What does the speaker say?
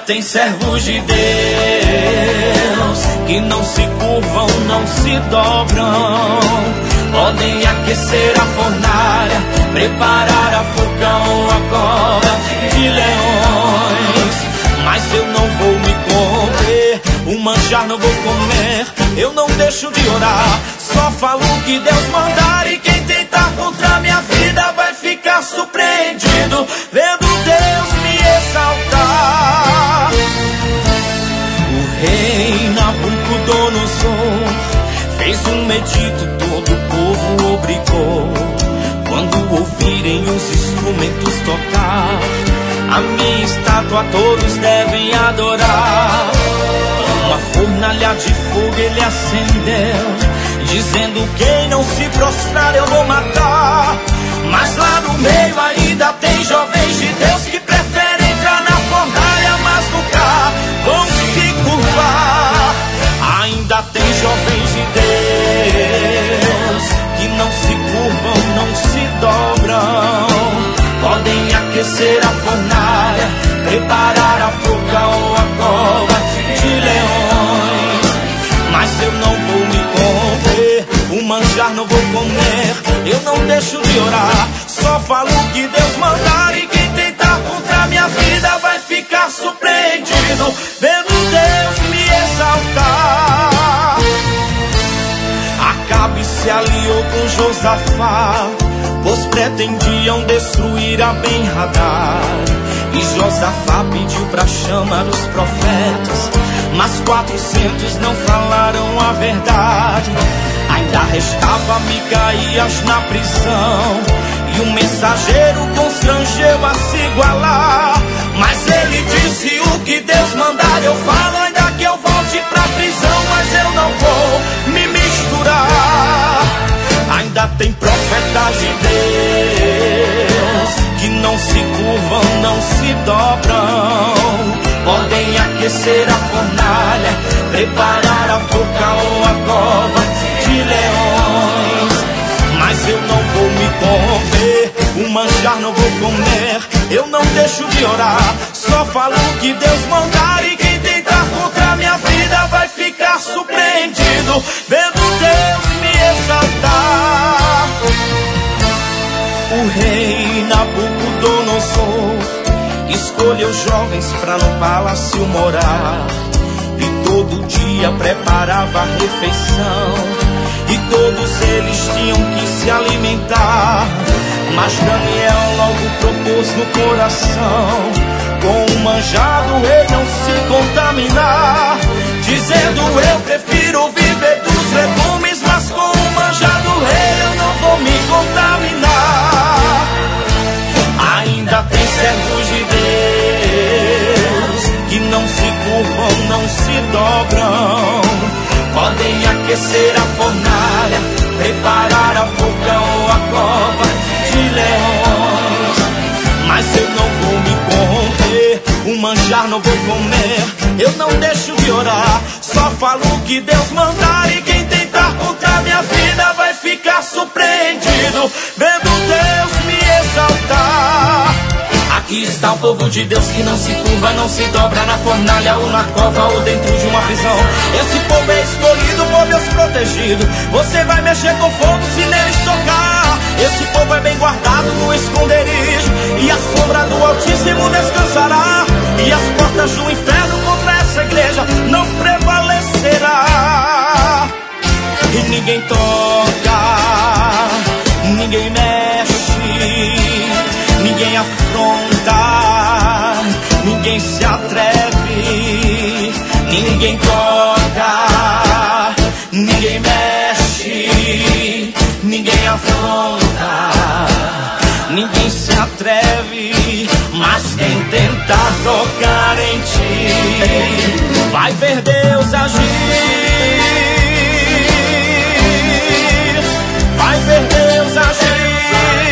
tem servos de Deus que não se curvam, não se dobram. Podem aquecer a fornalha, preparar a forca ou a cova de leões. Mas eu não vou me corromper, o manjar não vou comer. Eu não deixo de orar, só falo o que Deus mandar. E quem tentar contra minha vida vai ficar surpreendido, vendo Deus me exaltar. O rei Nabucodonosor fez um edito, todo o povo obrigou. Quando ouvirem os instrumentos tocar, a minha estátua todos devem adorar. Uma fornalha de fogo ele acendeu, dizendo: quem não se prostrar eu vou matar. Mas lá no meio ainda tem jovens de Deus que preferem entrar na fornalha, mas nunca vão se curvar. Ainda tem jovens de Deus que não se curvam, não se dobram. Podem aquecer a fornalha, preparar a forca ou a cova de leões. Mas eu não vou me corromper, o manjar não vou comer. Eu não deixo de orar, só falo o que Deus mandar. E quem tentar contra minha vida vai ficar surpreendido, vendo Deus me exaltar. Acabe se aliou com Josafá, pois pretendiam destruir a Ben-Hadad. E Josafá pediu pra chamar os profetas, mas 400 não falaram a verdade. Ainda restava Micaías na prisão, e o mensageiro constrangeu a se igualar. Mas ele disse: o que Deus mandar eu falo, ainda que eu volte pra prisão, mas eu não vou me misturar. Ainda tem profetas de Deus que não se curvam, não se dobram. Podem aquecer a fornalha, preparar a forca ou a cova de leões. Mas eu não vou me corromper, o manjar não vou comer. Eu não deixo de orar, só falo o que Deus mandar. E quem tentar contra minha vida vai ficar surpreendido, vendo Deus me exaltar. O rei Nabucodonosor escolheu jovens pra no palácio morar, e todo dia preparava a refeição, e todos eles tinham que se alimentar. Mas Daniel logo propôs no coração, com o manjar do rei não se contaminar, dizendo: eu prefiro viver dos legumes, mas com o manjar do rei eu não vou me contaminar. Ainda tem servos de Deus que não se curvam, não se dobram. Podem aquecer a fornalha, preparar a forca ou a cova de leões. Mas eu não vou me corromper, o manjar não vou comer. Eu não deixo de orar, só falo o que Deus mandar. E quem tentar contra minha vida vai ficar surpreendido, vendo Deus me exaltar. Aqui está o povo de Deus que não se curva, não se dobra na fornalha ou na cova ou dentro de uma prisão. Esse povo é escolhido por Deus protegido. Você vai mexer com fogo se neles tocar. Esse povo é bem guardado no esconderijo, e a sombra do Altíssimo descansará. E as portas do inferno contra essa igreja não prevalecerá. E ninguém toca, ninguém mexe, ninguém afronta, ninguém se atreve. Ninguém toca, ninguém mexe, ninguém afronta, ninguém se atreve. Mas quem tentar tocar em ti vai ver Deus agir, vai ver Deus agir.